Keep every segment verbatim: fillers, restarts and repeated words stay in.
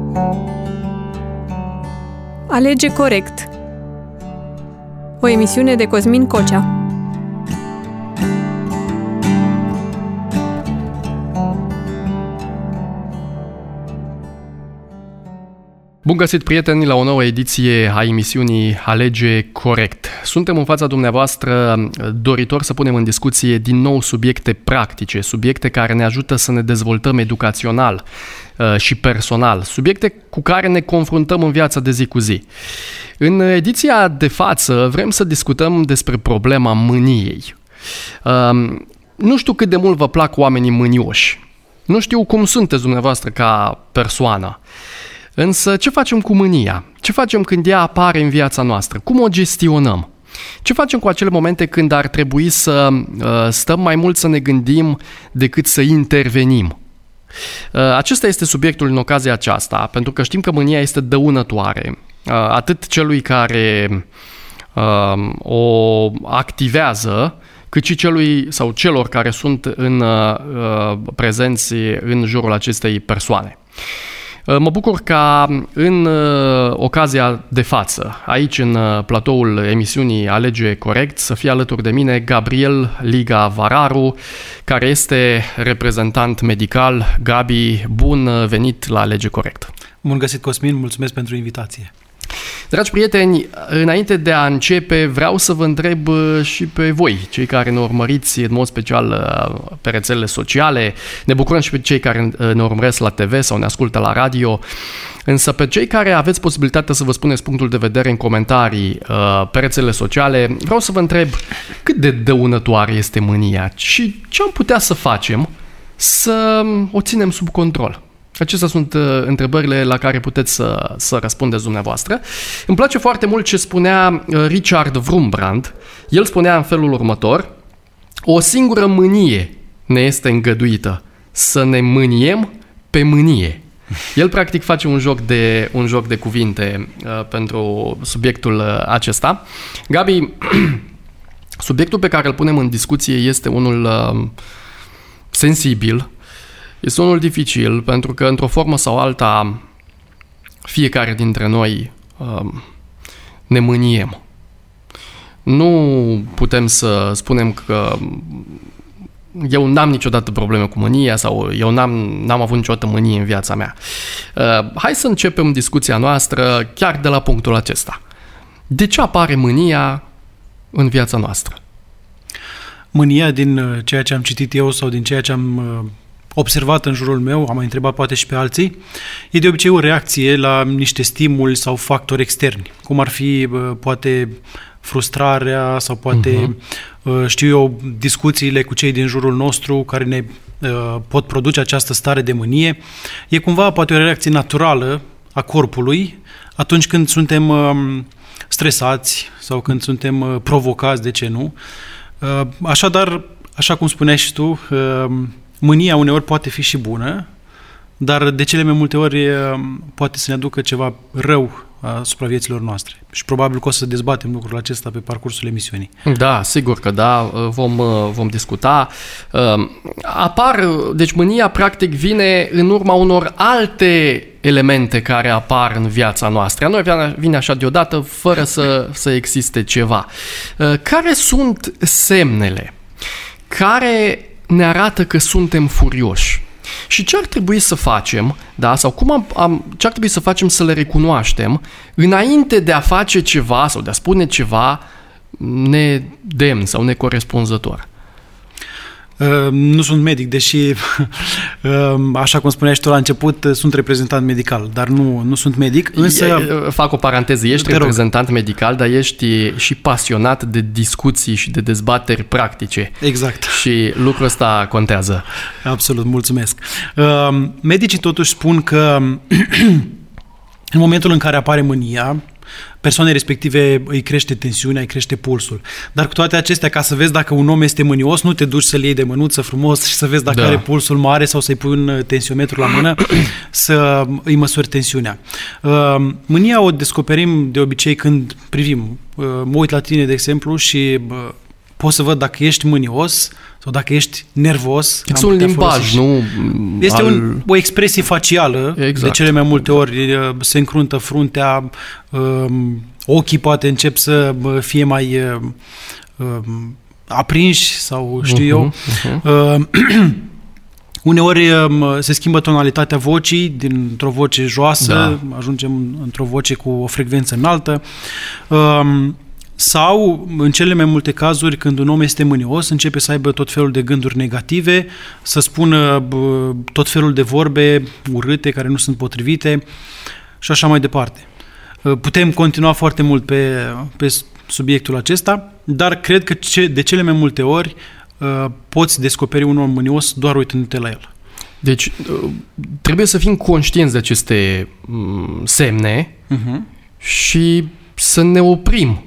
Alege corect. O emisiune de Cosmin Cocea. Bun găsit, prieteni, la o nouă ediție a emisiunii Alege Corect. Suntem în fața dumneavoastră doritori să punem în discuție din nou subiecte practice, subiecte care ne ajută să ne dezvoltăm educațional și personal, subiecte cu care ne confruntăm în viața de zi cu zi. În ediția de față vrem să discutăm despre problema mâniei. Nu știu cât de mult vă plac oamenii mânioși. Nu știu cum sunteți dumneavoastră ca persoană. Însă ce facem cu mânia? Ce facem când ea apare în viața noastră? Cum o gestionăm? Ce facem cu acele momente când ar trebui să uh, stăm mai mult să ne gândim decât să intervenim? Uh, acesta este subiectul în ocazia aceasta, pentru că știm că mânia este dăunătoare. Uh, atât celui care uh, o activează, cât și celui sau celor care sunt în, uh, prezenți în jurul acestei persoane. Mă bucur ca în ocazia de față, aici în platoul emisiunii Alege Corect, să fie alături de mine Gabriel Liga Vararu, care este reprezentant medical. Gabi, bun venit la Alege Corect! Bun găsit, Cosmin, mulțumesc pentru invitație! Dragi prieteni, înainte de a începe, vreau să vă întreb și pe voi, cei care ne urmăriți în mod special pe rețelele sociale. Ne bucurăm și pe cei care ne urmăresc la T V sau ne ascultă la radio. Însă pe cei care aveți posibilitatea să vă spuneți punctul de vedere în comentarii pe rețelele sociale, vreau să vă întreb cât de dăunătoare este mânia și ce am putea să facem să o ținem sub control. Acestea sunt uh, întrebările la care puteți să, să răspundeți dumneavoastră. Îmi place foarte mult ce spunea uh, Richard Wurmbrand. El spunea în felul următor: o singură mânie ne este îngăduită, să ne mâniem pe mânie. El practic face un joc de, un joc de cuvinte uh, pentru subiectul uh, acesta. Gabi, subiectul pe care îl punem în discuție este unul uh, sensibil. Este unul dificil, pentru că, într-o formă sau alta, fiecare dintre noi uh, ne mâniem. Nu putem să spunem că eu n-am niciodată probleme cu mânia sau eu n-am, n-am avut niciodată mânie în viața mea. Uh, hai să începem discuția noastră chiar de la punctul acesta. De ce apare mânia în viața noastră? Mânia, din ceea ce am citit eu sau din ceea ce am observat în jurul meu, am mai întrebat poate și pe alții, e de obicei o reacție la niște stimuli sau factori externi, cum ar fi poate frustrarea sau poate, uh-huh. știu eu, discuțiile cu cei din jurul nostru care ne uh, pot produce această stare de mânie. E cumva poate o reacție naturală a corpului atunci când suntem uh, stresați sau când suntem uh, provocați, de ce nu. Uh, așadar, așa cum spuneai și tu, uh, mânia uneori poate fi și bună, dar de cele mai multe ori poate să ne aducă ceva rău asupra vieților noastre. Și probabil că o să dezbatem lucrul acesta pe parcursul emisiunii. Da, sigur că da, vom, vom discuta. Apar, deci mânia practic vine în urma unor alte elemente care apar în viața noastră. Nu vine așa deodată fără să, să existe ceva. Care sunt semnele care ne arată că suntem furioși? Și ce ar trebui să facem, da, sau cum am, am, ce ar trebui să facem să le recunoaștem înainte de a face ceva sau de a spune ceva nedemn sau necorespunzător? Uh, nu sunt medic, deși, uh, așa cum spuneai și tu la început, sunt reprezentant medical, dar nu, nu sunt medic. Însă... E, fac o paranteză, ești reprezentant medical, dar ești și pasionat de discuții și de dezbateri practice. Exact. Și lucrul ăsta contează. Absolut, mulțumesc. Uh, medicii totuși spun că în momentul în care apare mânia, persoanei respective îi crește tensiunea, îi crește pulsul. Dar cu toate acestea, ca să vezi dacă un om este mânios, nu te duci să-l iei de mânuță frumos și să vezi dacă da. are pulsul mare sau să-i pui un tensiometru la mână să îi măsori tensiunea. Mânia o descoperim de obicei când privim. Mă uit la tine, de exemplu, și pot să văd dacă ești mânios sau dacă ești nervos. Fix un limbaj, nu? Este al... un, o expresie facială, exact. De cele mai multe ori se încruntă fruntea, ochii poate încep să fie mai aprinși sau știu uh-huh, eu. Uh-huh. Uneori se schimbă tonalitatea vocii, dintr-o voce joasă, da. Ajungem într-o voce cu o frecvență înaltă. Sau, în cele mai multe cazuri, când un om este mânios, începe să aibă tot felul de gânduri negative, să spună tot felul de vorbe urâte, care nu sunt potrivite și așa mai departe. Putem continua foarte mult pe, pe subiectul acesta, dar cred că de cele mai multe ori poți descoperi un om mânios doar uitându-te la el. Deci, trebuie să fim conștienți de aceste semne uh-huh. și să ne oprim.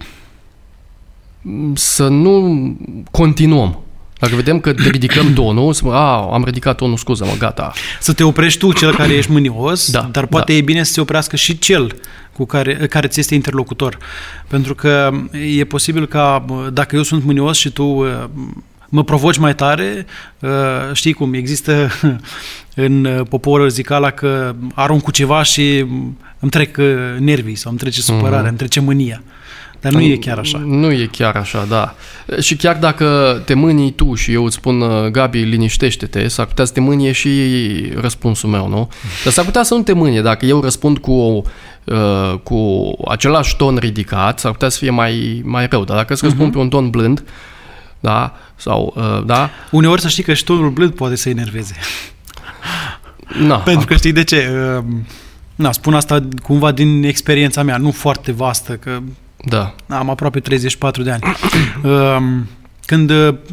Să nu continuăm. Dacă vedem că ridicăm tonul, să mă, a, am ridicat tonul, scuză-mă, gata. Să te oprești tu, cel care ești mânios, da, dar poate da. E bine să se oprească și cel cu care, care ți este interlocutor. Pentru că e posibil ca, dacă eu sunt mânios și tu mă provoci mai tare, știi cum, există în popor zicala că arunc cu ceva și îmi trec nervii sau îmi trece supărarea, mm-hmm. îmi trece mânia. Dar nu e chiar așa. Nu e chiar așa, da. Și chiar dacă te mânii tu și eu îți spun, Gabi, liniștește-te, s-ar putea să te mânie și răspunsul meu, nu? Dar s-ar putea să nu te mânie. Dacă eu răspund cu, uh, cu același ton ridicat, s-ar putea să fie mai, mai rău. Dar dacă îți răspund uh-huh. pe un ton blând, da, sau, uh, da... Uneori să știi că și tonul blând poate să enerveze. No. Pentru că știi de ce? Uh, na, spun asta cumva din experiența mea, nu foarte vastă, că da. Am aproape treizeci și patru de ani. Când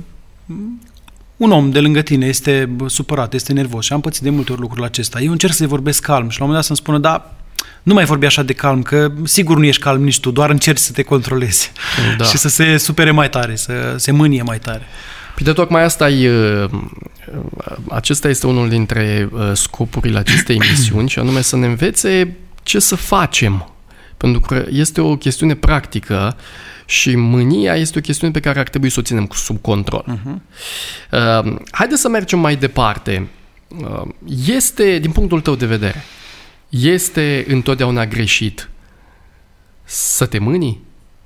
un om de lângă tine este supărat, este nervos și am pățit de multe ori lucrul acesta, eu încerc să-i vorbesc calm și la un moment dat să-mi spună, da, nu mai vorbi așa de calm, că sigur nu ești calm nici tu, doar încerci să te controlezi da. Și să se supere mai tare, să se mânie mai tare. Păi de tocmai asta e, acesta este unul dintre scopurile acestei emisiuni și anume să ne învețe ce să facem. Pentru că este o chestiune practică și mânia este o chestiune pe care ar trebui să o ținem sub control. Uh-huh. Uh, haideți să mergem mai departe. Uh, este, din punctul tău de vedere, este întotdeauna greșit să te mânii?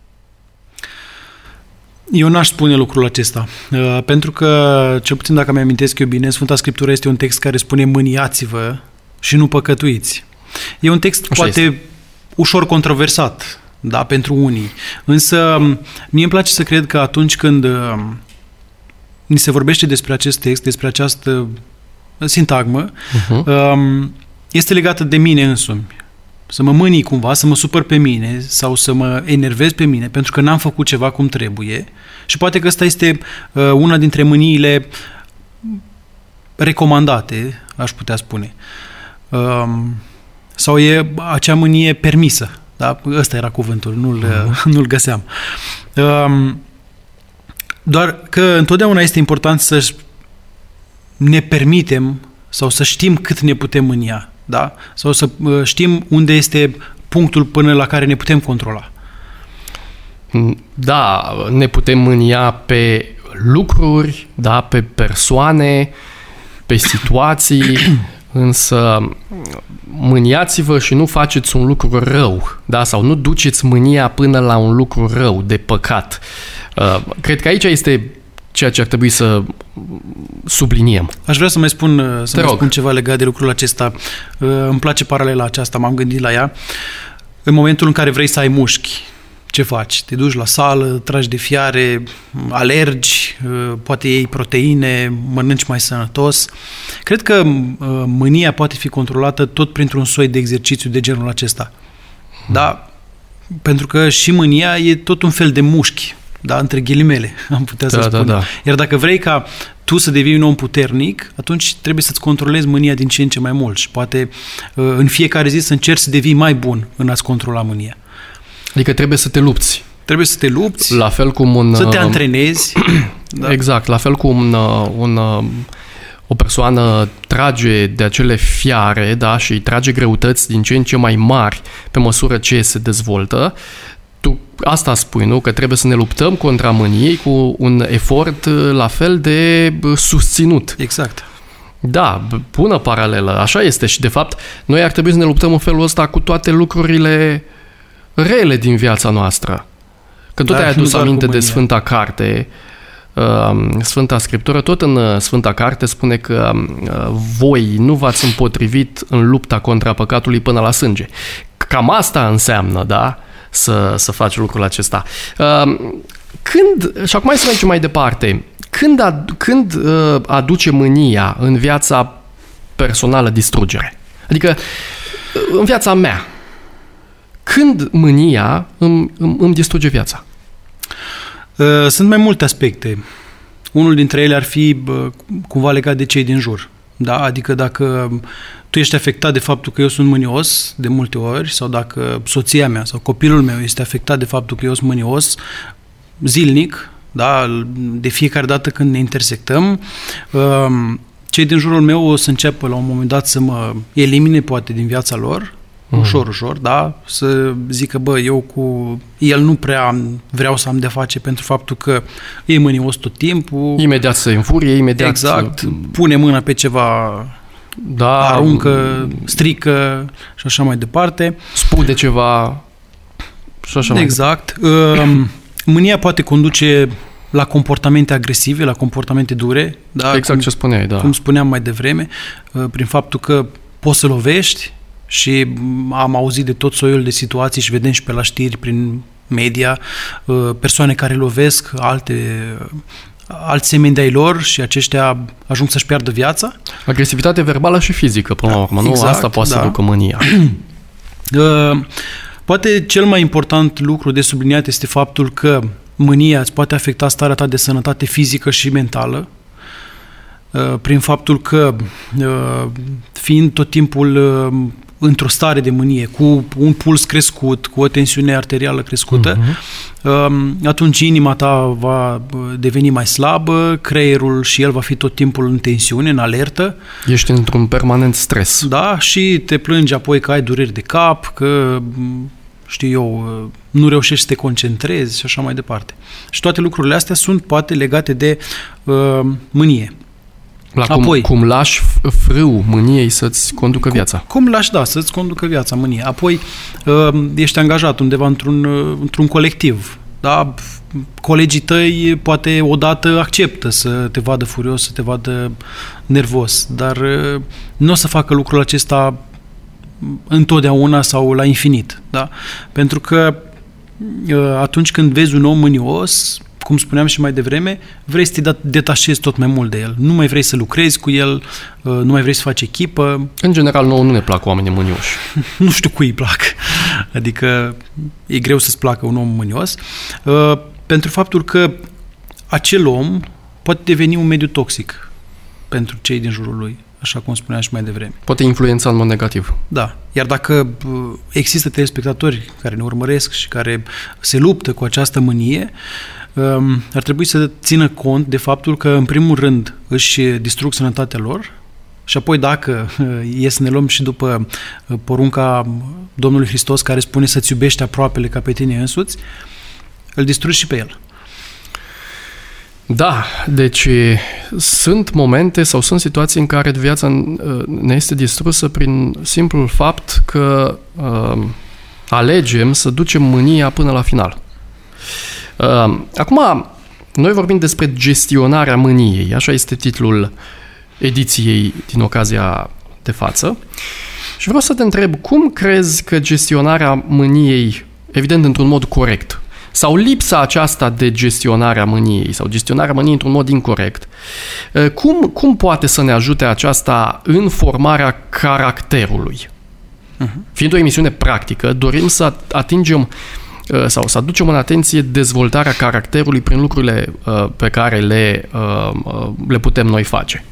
Eu n-aș spune lucrul acesta, uh, pentru că, cel puțin dacă mi-amintesc eu bine, Sfânta Scriptură este un text care spune mâniați-vă și nu păcătuiți. E un text Așa poate... Este. Ușor controversat, da, pentru unii. Însă, mie îmi place să cred că atunci când uh, ni se vorbește despre acest text, despre această sintagmă, uh-huh. uh, este legată de mine însumi. Să mă mânii cumva, să mă supăr pe mine sau să mă enervez pe mine pentru că n-am făcut ceva cum trebuie. Și poate că ăsta este uh, una dintre mâniile recomandate, aș putea spune. Uh, Sau e acea mânie permisă. Da? Ăsta era cuvântul, nu-l, uh-huh. nu-l găseam. Um, doar că întotdeauna este important să ne permitem sau să știm cât ne putem mânia. Da? Sau să știm unde este punctul până la care ne putem controla. Da, ne putem mânia pe lucruri, da, pe persoane, pe situații, însă mâniați-vă și nu faceți un lucru rău, da? Sau nu duceți mânia până la un lucru rău, de păcat. Uh, cred că aici este ceea ce ar trebui să subliniem. Aș vrea să mai spun, să mai spun ceva legat de lucrul acesta. Uh, îmi place paralela aceasta, m-am gândit la ea. În momentul în care vrei să ai mușchi, ce faci? Te duci la sală, tragi de fiare, alergi, poate iei proteine, mănânci mai sănătos. Cred că mânia poate fi controlată tot printr-un soi de exercițiu de genul acesta. Hmm. Da? Pentru că și mânia e tot un fel de mușchi, da? Între ghilimele, am putea da, să spun. Da, da. Iar dacă vrei ca tu să devii un om puternic, atunci trebuie să-ți controlezi mânia din ce în ce mai mult și poate în fiecare zi să încerci să devii mai bun în a-ți controla mânia. Adică trebuie să te lupți. Trebuie să te lupți, la fel cum un, să te antrenezi. Da. Exact, la fel cum un, un, o persoană trage de acele fiare, da, și trage greutăți din ce în ce mai mari pe măsură ce se dezvoltă, tu asta spui, nu? Că trebuie să ne luptăm contra mâniei cu un efort la fel de susținut. Exact. Da, bună paralelă, așa este și de fapt noi ar trebui să ne luptăm în felul ăsta cu toate lucrurile rele din viața noastră. Că tot ai adus aminte de Sfânta Carte, Sfânta Scriptură, tot în Sfânta Carte spune că voi nu v-ați împotrivit în lupta contra păcatului până la sânge. Cam asta înseamnă, da? Să, să faci lucrul acesta. Când, și acum hai să mergem mai departe, când, ad, când aduce mânia în viața personală distrugere? Adică în viața mea, când mânia îmi, îmi, îmi distruge viața? Sunt mai multe aspecte. Unul dintre ele ar fi cumva legat de cei din jur. Da? Adică dacă tu ești afectat de faptul că eu sunt mânios de multe ori, sau dacă soția mea sau copilul meu este afectat de faptul că eu sunt mânios zilnic, da? De fiecare dată când ne intersectăm, cei din jurul meu o să înceapă la un moment dat să mă elimine poate din viața lor, mm. ușor, ușor, da? Să zică, bă, eu cu el nu prea vreau să am de face pentru faptul că e mânios tot timpul. Imediat să înfurie, imediat exact, să... pune mâna pe ceva, da, aruncă, strică și așa mai departe. Spune ceva și așa mai exact. Mânia poate conduce la comportamente agresive, la comportamente dure. Da? Exact cum, ce spuneai, da. Cum spuneam mai devreme, prin faptul că poți să lovești și am auzit de tot soiul de situații și vedem și pe la știri prin media persoane care lovesc alte alți semeni de-ai lor și aceștia ajung să-și piardă viața. Agresivitate verbală și fizică, până la urmă. Exact, nu? Asta poate da. să ducă mânia. Poate cel mai important lucru de subliniat este faptul că mânia îți poate afecta starea ta de sănătate fizică și mentală, prin faptul că, fiind tot timpul într-o stare de mânie, cu un puls crescut, cu o tensiune arterială crescută, uh-huh. atunci inima ta va deveni mai slabă, creierul și el va fi tot timpul în tensiune, în alertă. Ești într-un permanent stres. Da, și te plângi apoi că ai dureri de cap, că, știu eu, nu reușești să te concentrezi și așa mai departe. Și toate lucrurile astea sunt poate legate de uh, mânie. La cum, Apoi, cum lași frâu mâniei să-ți conducă cum, viața. Cum lași, da, să-ți conducă viața mânia. Apoi ești angajat undeva într-un, într-un colectiv. Da? Colegii tăi poate odată acceptă să te vadă furios, să te vadă nervos, dar nu o să facă lucrul acesta întotdeauna sau la infinit. Da? Pentru că atunci când vezi un om mânios, cum spuneam și mai devreme, vrei să te detașezi tot mai mult de el. Nu mai vrei să lucrezi cu el, nu mai vrei să faci echipă. În general, nouă nu ne plac oamenii mânioși. Nu știu cui îi plac. Adică e greu să-ți placă un om mânios. Pentru faptul că acel om poate deveni un mediu toxic pentru cei din jurul lui, așa cum spuneam și mai devreme. Poate influența în mod negativ. Da. Iar dacă există telespectatori care ne urmăresc și care se luptă cu această mânie, ar trebui să țină cont de faptul că, în primul rând, își distrug sănătatea lor și apoi, dacă e să ne luăm și după porunca Domnului Hristos, care spune să-ți iubești aproapele ca pe tine însuți, îl distrugi și pe el. Da, deci sunt momente sau sunt situații în care viața ne este distrusă prin simplul fapt că uh, alegem să ducem mânia până la final. Uh, acum, noi vorbim despre gestionarea mâniei, așa este titlul ediției din ocazia de față. Și vreau să te întreb, cum crezi că gestionarea mâniei, evident într-un mod corect, sau lipsa aceasta de gestionare a mâniei, sau gestionarea mâniei într-un mod incorect, cum, cum poate să ne ajute aceasta în formarea caracterului? Uh-huh. Fiind o emisiune practică, dorim să atingem sau să aducem în atenție dezvoltarea caracterului prin lucrurile uh, pe care le, uh, le putem noi face.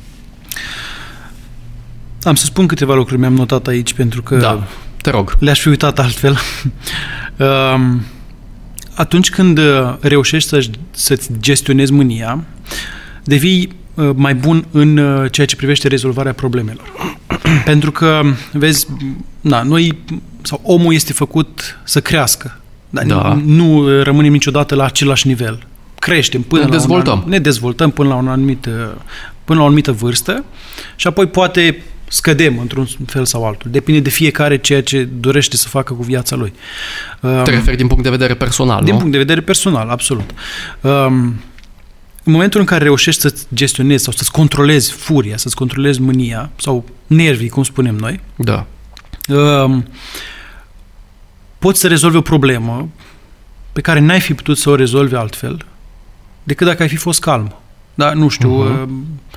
Am să spun câteva lucruri, mi-am notat aici, pentru că da, te rog. Le-aș fi uitat altfel. uh, atunci când reușești să, să-ți gestionezi mânia, devii uh, mai bun în uh, ceea ce privește rezolvarea problemelor. Pentru că, vezi, na, noi, sau omul este făcut să crească. Dar Da. nu rămânem niciodată la același nivel. Creștem până Ne la dezvoltăm. Un, ne dezvoltăm până la, un anumit, până la o anumită vârstă și apoi poate scădem într-un fel sau altul. Depinde de fiecare ceea ce dorește să facă cu viața lui. Te referi din punct de vedere personal, Din nu? punct de vedere personal, absolut. Um, în momentul în care reușești să-ți gestionezi sau să-ți controlezi furia, să-ți controlezi mânia sau nervii, cum spunem noi, Da. um, poți să rezolvi o problemă pe care n-ai fi putut să o rezolvi altfel decât dacă ai fi fost calm. Da, nu știu, uh-huh.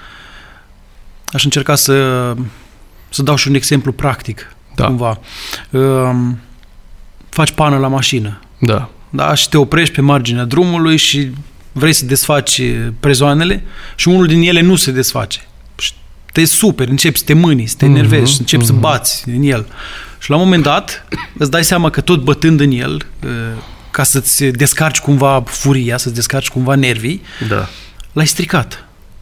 aș încerca să, să dau și un exemplu practic, Da. cumva. Um, faci pană la mașină. Da. Da? Și te oprești pe marginea drumului și vrei să desfaci prezoanele și unul din ele nu se desface. Și te superi, începi să te mâni, să te enervezi, Mhm, începi mhm. să bați în el. Și la un moment dat îți dai seama că tot bătând în el, ca să-ți descarci cumva furia, să-ți descarci cumva nervii, Da. l-ai stricat.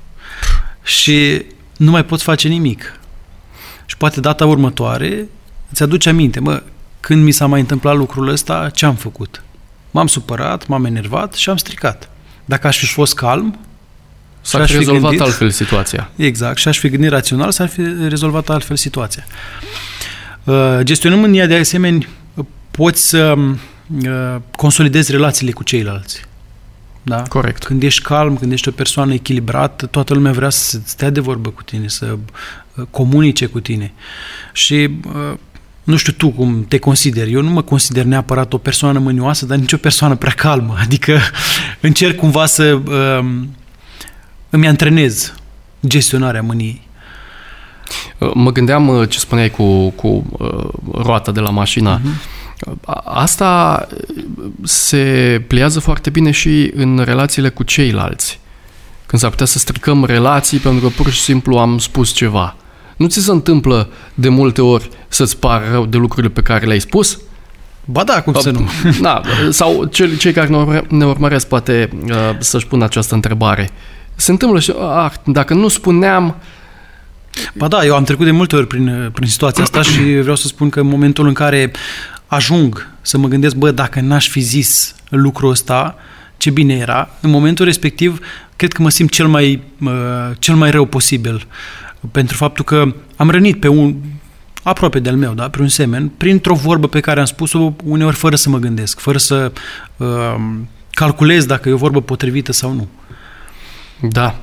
Și nu mai poți face nimic. Și poate data următoare îți aduce aminte, mă, când mi s-a mai întâmplat lucrul ăsta, ce am făcut? M-am supărat, m-am enervat și am stricat. Dacă aș fi fost calm, S-a și-aș fi rezolvat gândit- altfel situația. exact, și aș fi gândit rațional, s-ar fi rezolvat altfel situația. Uh, gestionând mânia, de asemenea, poți să uh, consolidezi relațiile cu ceilalți. Da? Corect. Când ești calm, când ești o persoană echilibrată, toată lumea vrea să stea de vorbă cu tine, să uh, comunice cu tine. Și uh, nu știu tu cum te consideri. Eu nu mă consider neapărat o persoană mânioasă, dar nici o persoană prea calmă. Adică încerc cumva să uh, îmi antrenez gestionarea mâniei. Mă gândeam ce spuneai cu, cu uh, roata de la mașină. Uh-huh. Asta se pliază foarte bine și în relațiile cu ceilalți. Când s-ar putea să stricăm relații pentru că pur și simplu am spus ceva. Nu ți se întâmplă de multe ori să-ți pară rău de lucrurile pe care le-ai spus? Ba da, cum să nu? Da, sau cei, cei care ne, urmă, ne urmăresc poate uh, să-și pună această întrebare. Se întâmplă și, ah, dacă nu spuneam... Ba da, eu am trecut de multe ori prin, prin situația asta și vreau să spun că în momentul în care ajung să mă gândesc, bă, dacă n-aș fi zis lucrul ăsta, ce bine era, în momentul respectiv, cred că mă simt cel mai, uh, cel mai rău posibil. Pentru faptul că am rănit pe un aproape de-al meu, da, pe un semen, printr-o vorbă pe care am spus-o uneori fără să mă gândesc, fără să uh, calculez dacă e o vorbă potrivită sau nu. Da.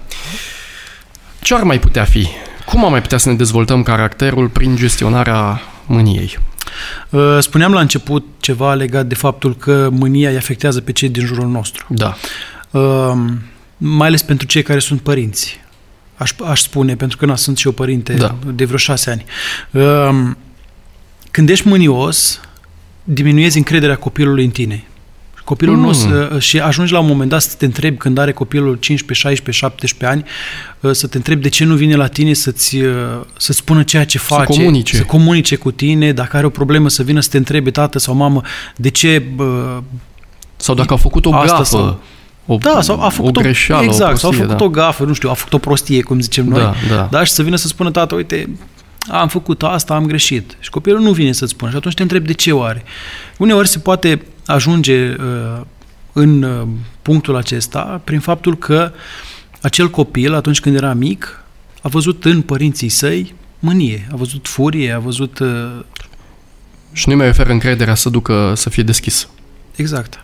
Ce ar mai putea fi? Cum am mai putea să ne dezvoltăm caracterul prin gestionarea mâniei? Uh, spuneam la început ceva legat de faptul că mânia îi afectează pe cei din jurul nostru. Da. Uh, mai ales pentru cei care sunt părinți. Aș, aș spune, pentru că na, sunt și eu părinte Da. de vreo șase ani. Uh, când ești mânios, diminuezi încrederea copilului în tine. Copilul Mm. nostru, și ajungi la un moment dat să te întrebi, când are copilul cincisprezece, șaisprezece, șaptesprezece ani, să te întrebi de ce nu vine la tine să-ți, să-ți spună ceea ce face, comunice. să comunice cu tine, dacă are o problemă să vină să te întrebe, tată sau mamă, de ce... Sau dacă a făcut o Asta gafă, sau- o, Da, sau a făcut o greșeală, exact, o prostie, sau a făcut da. o gafă, nu știu, a făcut o prostie, cum zicem noi. Da, da. Da, și să vină să spună, tată, uite, am făcut asta, am greșit. Și copilul nu vine să-ți spună și atunci te întrebi de ce oare. Uneori se poate ajunge uh, în uh, punctul acesta prin faptul că acel copil, atunci când era mic, a văzut în părinții săi mânie, a văzut furie, a văzut... Uh, Și nu mai oferă încrederea să ducă, să fie deschis. exact.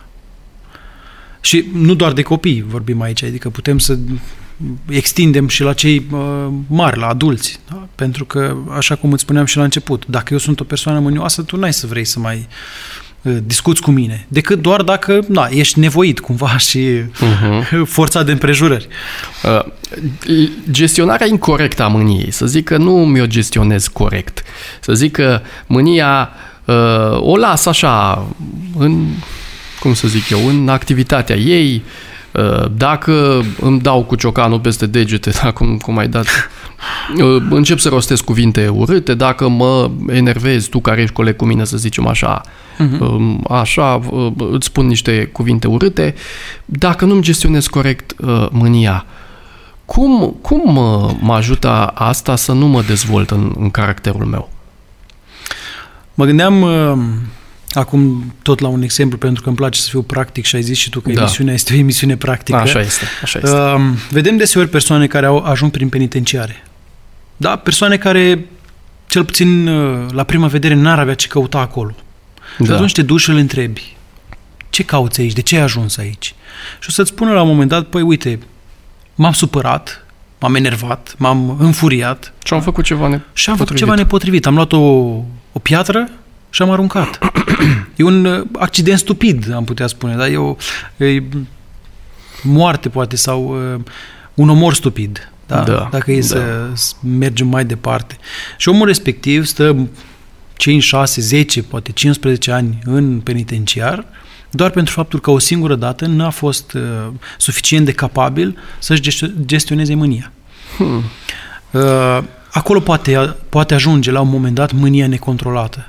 Și nu doar de copii vorbim aici, adică putem să extindem și la cei uh, mari, la adulți. Da? Pentru că, așa cum îți spuneam și la început, dacă eu sunt o persoană mânioasă, tu n-ai să vrei să mai uh, discuți cu mine, decât doar dacă na, ești nevoit cumva și uh-huh. forțat de împrejurări. Uh, gestionarea incorrectă a mâniei, să zic că nu mi-o gestionez corect, să zic că mânia uh, o las așa în, cum să zic eu, în activitatea ei. Dacă îmi dau cu ciocanul peste degete, da, cum, cum ai dat, încep să rostesc cuvinte urâte, dacă mă enervezi, tu care ești coleg cu mine, să zicem așa, uh-huh. așa, îți spun niște cuvinte urâte, dacă nu-mi gestionez corect mânia, cum, cum mă ajută asta să nu mă dezvolt în, în caracterul meu? Mă gândeam Acum, tot la un exemplu, pentru că îmi place să fiu practic și ai zis și tu că Da. emisiunea este o emisiune practică. Așa este, așa este. Uh, vedem deseori persoane care au ajung prin penitenciare. Da? Persoane care, cel puțin uh, la prima vedere, n-ar avea ce căuta acolo. Și Da. atunci te duci și îl întrebi: ce cauți aici? De ce ai ajuns aici? Și o să-ți spună la un moment dat: păi uite, m-am supărat, m-am enervat, m-am înfuriat Și am făcut ceva ne- și am făcut potrivit. ceva nepotrivit. Am luat o, o piatră și am aruncat. E un uh, accident stupid, am putea spune, da? E o e moarte, poate, sau uh, un omor stupid, da? Da, Dacă e da. să să mergem mai departe. Și omul respectiv stă cinci, șase, zece, poate cincisprezece ani în penitenciar, doar pentru faptul că o singură dată n-a fost uh, suficient de capabil să-și gestio- gestioneze mânia. Hmm. Uh, acolo poate, poate ajunge la un moment dat mânia necontrolată.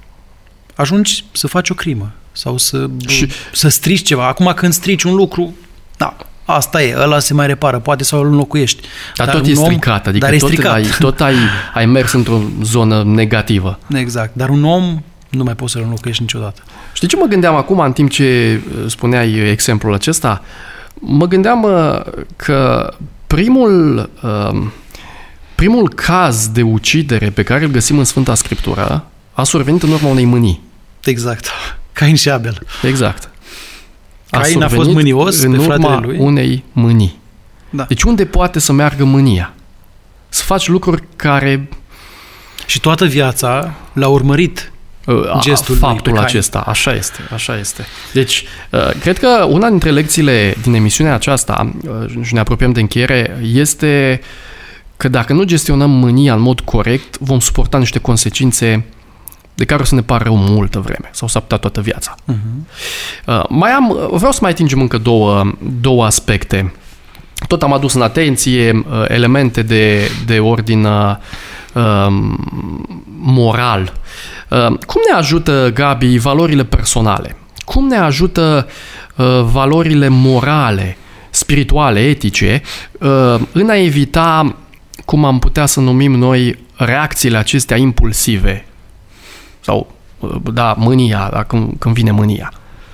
Ajungi să faci o crimă sau să, Și- să strici ceva. Acum când strici un lucru, da, asta e, ăla se mai repară, poate sau îl înlocuiești. Dar, Dar tot un e om- stricat, adică dar e tot, stricat. ai, tot ai, ai mers într-o zonă negativă. Exact, dar un om nu mai poți să-l înlocuiești niciodată. Știi ce mă gândeam acum, în timp ce uh, spuneai exemplul acesta? Mă gândeam uh, că primul, uh, primul caz de ucidere pe care îl găsim în Sfânta Scriptură a survenit în urma unei mânii. Exact. Cain și Abel. Exact. Cain a fost survenit mânios în pe urma fratele lui. unei mânii. Da. Deci unde poate să meargă mânia? Să faci lucruri care Și toată viața l-a urmărit. uh, Gestul lui faptul pe Cain. acesta. Așa este, așa este. Deci, uh, cred că una dintre lecțiile din emisiunea aceasta, uh, și ne apropiem de încheiere, este că dacă nu gestionăm mânia în mod corect, vom suporta niște consecințe de care o să ne pară rău multă vreme sau s-ar putea toată viața. Uh-huh. Uh, mai am, vreau să mai atingem încă două, două aspecte. Tot am adus în atenție uh, elemente de, de ordin uh, moral. Uh, cum ne ajută, Gabi, valorile personale? Cum ne ajută uh, valorile morale, spirituale, etice, uh, în a evita, cum am putea să numim noi, reacțiile acestea impulsive? Sau, uh, da, mânia, da, când, când vine mânia.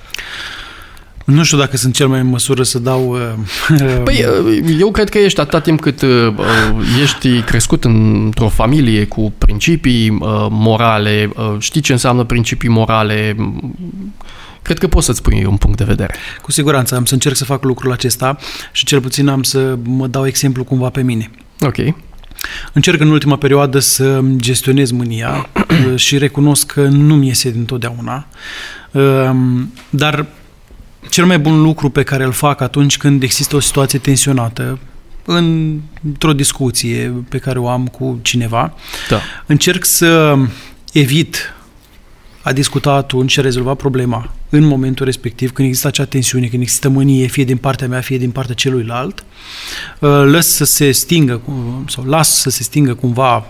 Nu știu dacă sunt cel mai în măsură să dau... Uh, Păi, eu cred că ești atâta timp cât uh, ești crescut într-o familie cu principii uh, morale, uh, știi ce înseamnă principii morale, cred că poți să-ți pui un punct de vedere. Cu siguranță am să încerc să fac lucrul acesta și cel puțin am să mă dau exemplu cumva pe mine. Ok. Încerc în ultima perioadă să gestionez mânia și recunosc că nu mi iese dintotdeauna, dar cel mai bun lucru pe care îl fac atunci când există o situație tensionată, într-o discuție pe care o am cu cineva, Da. încerc să evit a discuta atunci și a rezolva problema în momentul respectiv, când există acea tensiune, când există mânie, fie din partea mea, fie din partea celuilalt, lăs să se stingă sau las să se stingă cumva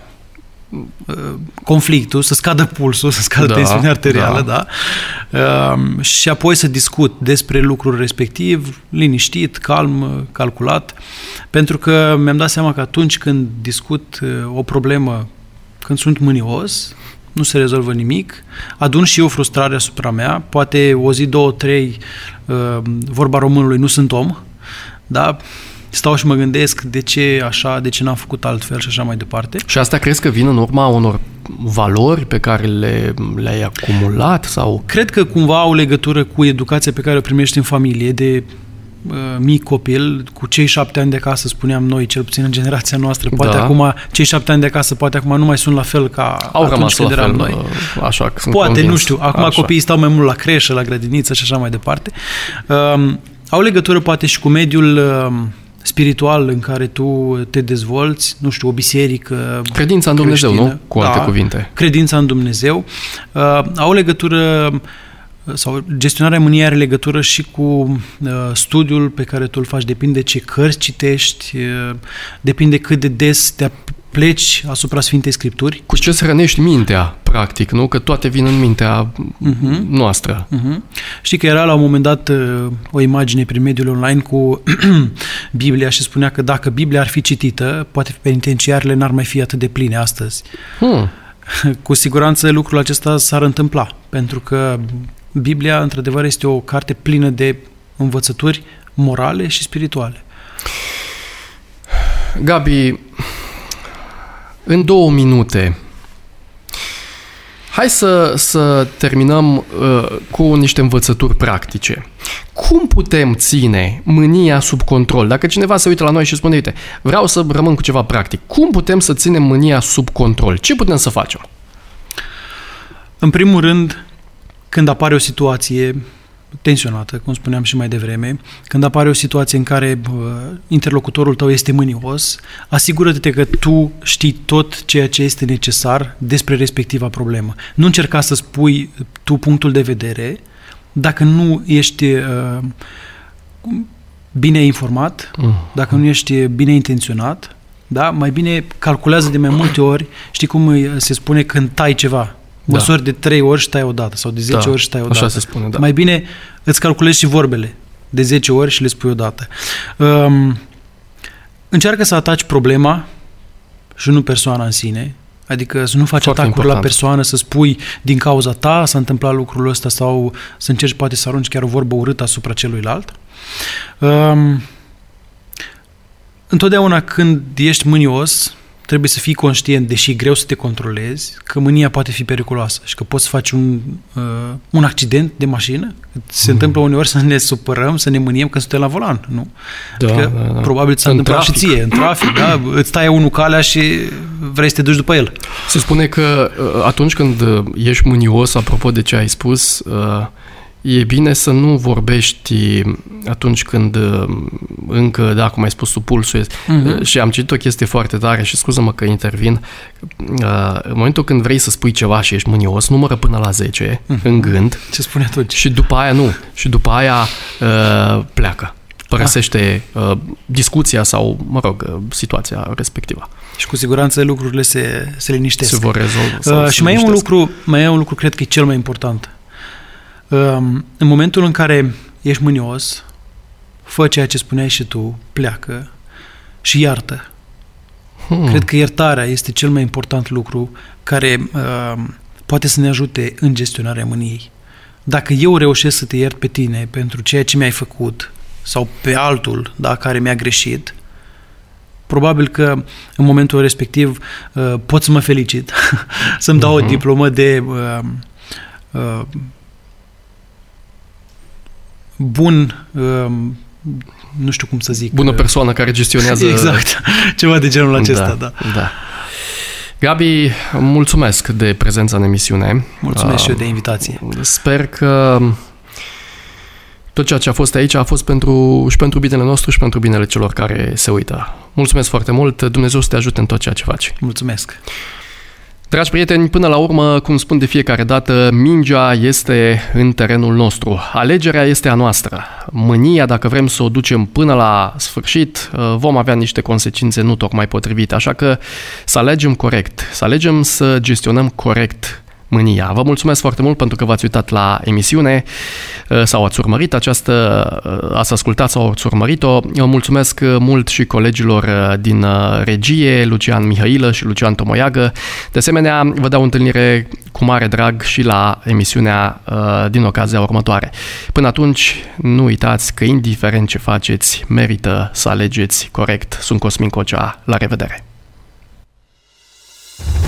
conflictul, să scadă pulsul, să scadă Da, tensiunea arterială, da. da? Uh, și apoi să discut despre lucrul respectiv, liniștit, calm, calculat, pentru că mi-am dat seama că atunci când discut uh, o problemă, când sunt mânios, nu se rezolvă nimic, adun și eu frustrare asupra mea, poate o zi, două, trei, uh, vorba românului, nu sunt om, da? Stau și mă gândesc de ce așa, de ce n-am făcut altfel și așa mai departe. Și asta crezi că vine în urma unor valori pe care le, le-ai acumulat? Sau? Cred că cumva au legătură cu educația pe care o primești în familie, de uh, mic copil, cu cei șapte ani de acasă, spuneam noi, cel puțin în generația noastră. Poate Da. acum, cei șapte ani de acasă, poate acum nu mai sunt la fel ca Au atunci rămas când la eram fel, noi. așa că sunt Poate, convins. nu știu. Acum Așa. copiii stau mai mult la creșă, la grădiniță și așa mai departe. Uh, au legătură poate și cu mediul uh, spiritual în care tu te dezvolți, nu știu, o biserică Credința în Dumnezeu, creștină. nu? Cu alte Da, cuvinte. Credința în Dumnezeu. Uh, au legătură, sau gestionarea mâniei are legătură și cu uh, studiul pe care tu îl faci, depinde ce cărți citești, uh, depinde cât de des te pleci asupra Sfintei Scripturi. Cu ce să hrănești mintea, practic, nu? Că toate vin în mintea Uh-huh. noastră. Uh-huh. Știi că era la un moment dat uh, o imagine prin mediul online cu Biblia și spunea că dacă Biblia ar fi citită, poate penitenciarele n-ar mai fi atât de pline astăzi. Hmm. cu siguranță lucrul acesta s-ar întâmpla, pentru că Biblia, într-adevăr, este o carte plină de învățături morale și spirituale. Gabi, în două minute, hai să, să terminăm uh, cu niște învățături practice. Cum putem ține mânia sub control? Dacă cineva se uită la noi și spune, uite, vreau să rămân cu ceva practic, cum putem să ținem mânia sub control? Ce putem să facem? În primul rând, când apare o situație tensionată, cum spuneam și mai devreme, când apare o situație în care uh, interlocutorul tău este mânios, asigură-te că tu știi tot ceea ce este necesar despre respectiva problemă. Nu încerca să spui tu punctul de vedere dacă nu ești uh, bine informat, uh. dacă nu ești bine intenționat, da? Mai bine calculează de mai multe ori, știi cum se spune când tai ceva, măsori da. de trei ori și tai odată, sau de zece da, ori și tai odată. Așa se spune, da. Mai bine îți calculezi și vorbele de zece ori și le spui odată. Um, încearcă să ataci problema și nu persoana în sine, adică să nu faci Foarte atacuri important. la persoană, să spui din cauza ta s-a întâmplat lucrul ăsta sau să încerci poate să arunci chiar o vorbă urâtă asupra celuilalt. Um, întotdeauna când ești mânios, trebuie să fii conștient, deși e greu să te controlezi, că mânia poate fi periculoasă și că poți să faci un, uh, un accident de mașină. Se mm. întâmplă uneori să ne supărăm, să ne mâniem când suntem la volan, nu? Da, adică, da, da. probabil ți-a întâmplat și ție, în trafic, da? Îți taie unul calea și vrei să te duci după el. Se spune că atunci când ești mânios, apropo de ce ai spus, e bine să nu vorbești atunci când încă, da, cum ai spus, sub pulsul este. Uh-huh. Și am citit o chestie foarte tare și scuză-mă că intervin. În momentul când vrei să spui ceva și ești mânios, numără până la zece uh-huh. în gând. Ce spune atunci? Și după aia nu. Și după aia uh, pleacă. Părăsește uh, discuția sau, mă rog, situația respectivă. Și cu siguranță lucrurile se, se liniștesc. Se vor rezolva. Uh, și mai e un lucru, mai e un lucru, cred că e cel mai important. În momentul în care ești mânios, fă ceea ce spuneai și tu, pleacă și iartă. Hmm. Cred că iertarea este cel mai important lucru care uh, poate să ne ajute în gestionarea mâniei. Dacă eu reușesc să te iert pe tine pentru ceea ce mi-ai făcut sau pe altul, da, care mi-a greșit, probabil că în momentul respectiv uh, pot să mă felicit, să-mi dau uh-huh. o diplomă de uh, uh, bun, uh, nu știu cum să zic. Bună persoană care gestionează... Exact, ceva de genul acesta, da. da. da. Gabi, mulțumesc de prezența în emisiune. Mulțumesc uh, și eu de invitație. Sper că tot ceea ce a fost aici a fost pentru, și pentru binele nostru și pentru binele celor care se uită. Mulțumesc foarte mult, Dumnezeu să te ajute în tot ceea ce faci. Mulțumesc. Dragi prieteni, până la urmă, cum spun de fiecare dată, mingea este în terenul nostru. Alegerea este a noastră. Mânia, dacă vrem să o ducem până la sfârșit, vom avea niște consecințe nu tocmai potrivite. Așa că să alegem corect, să alegem să gestionăm corect mânia. Vă mulțumesc foarte mult pentru că v-ați uitat la emisiune sau ați urmărit această, ați ascultat sau ați urmărit-o. Mulțumesc mult și colegilor din regie, Lucian Mihailă și Lucian Tomoiagă. De asemenea, vă dau întâlnire cu mare drag și la emisiunea din ocazia următoare. Până atunci, nu uitați că indiferent ce faceți, merită să alegeți corect. Sunt Cosmin Cocea. La revedere!